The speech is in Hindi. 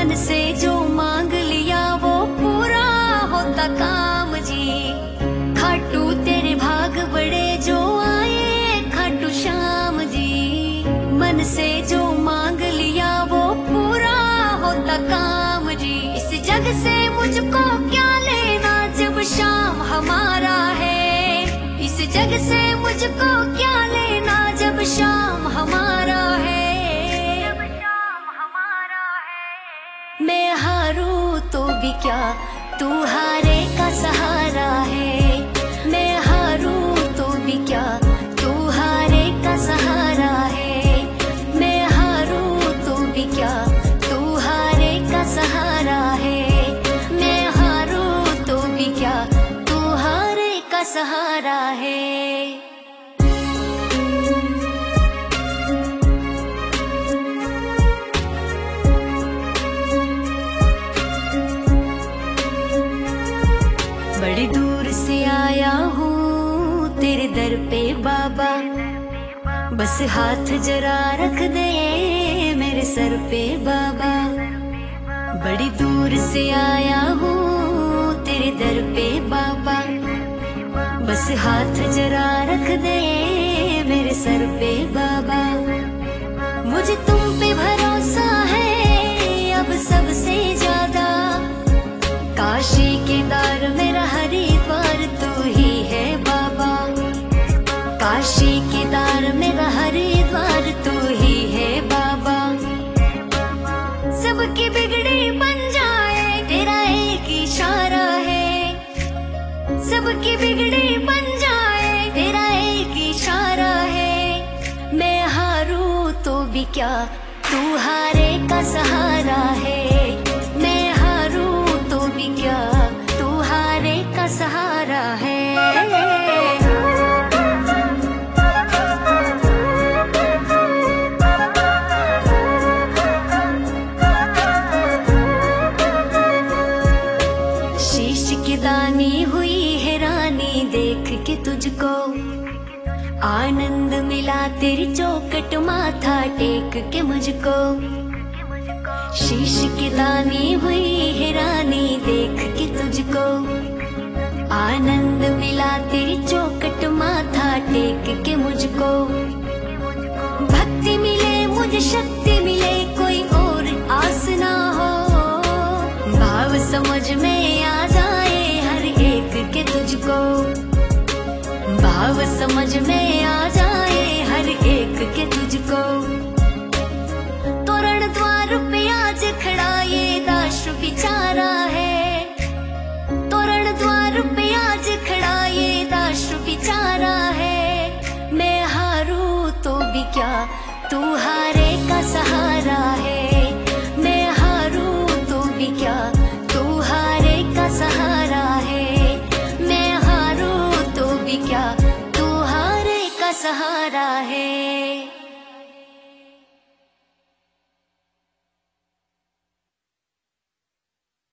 मन से जो मांग लिया वो पूरा होता काम जी। खाटू तेरे भाग बड़े जो आए खाटू श्याम जी। मन से जो मांग लिया वो पूरा होता काम जी। इस जग से मुझको क्या लेना जब शाम हमारा है। इस जग से मुझको क्या लेना जब शाम हमारा है। मैं हारूं तो भी क्या तू हारे का सहारा है। मैं हारूं तो भी क्या तू हारे का सहारा है। मैं हारूं तो भी क्या तू हारे का सहारा है। मैं हारूं तो भी क्या तू हारे का सहारा है। बड़ी दूर से आया हूँ तेरे दर पे बाबा। बस हाथ जरा रख दे मेरे सर पे बाबा। बड़ी दूर से आया हूँ तेरे दर पे बाबा। बस हाथ जरा रख दे मेरे सर पे बाबा। मुझे तुम पे भरोसा है अब सबसे ज्यादा। काशी केदार मेरा हरिद्वार तू ही है बाबा। काशी केदार मेरा हरिद्वार तू ही है बाबा। सबकी बिगड़ी बन जाए तेरा एक इशारा है। सबकी बिगड़ी बन जाए तेरा एक इशारा है। मैं हारूं तो भी क्या तू हारे का सहारा है। मैं हारूं तो भी क्या तू हारे का सहारा है। शीश की दानी हुई हैरानी देख के तुझको। आनंद मिला तेरी चौखट माथा टेक के मुझको। शीश की दानी हुई हैरानी देख के तुझको। आनंद मिला तेरी चौखट माथा टेक के मुझको। भक्ति मिले मुझे शक्ति मिले कोई और आस ना हो। भाव समझ में आ जाए हर एक के तुझको। भाव समझ में आ जाए हर एक के तुझको। तोरण द्वार पे आज खड़ा ये दास बिचारा है। तोरण द्वार पे आज खड़ा ये दास बिचारा है। मैं हारूं तो भी क्या तू हारे का सहारा है। मैं हारूं तो भी क्या तू हारे का सहारा है। मैं हारूं तो भी क्या तू हारे का सहारा है।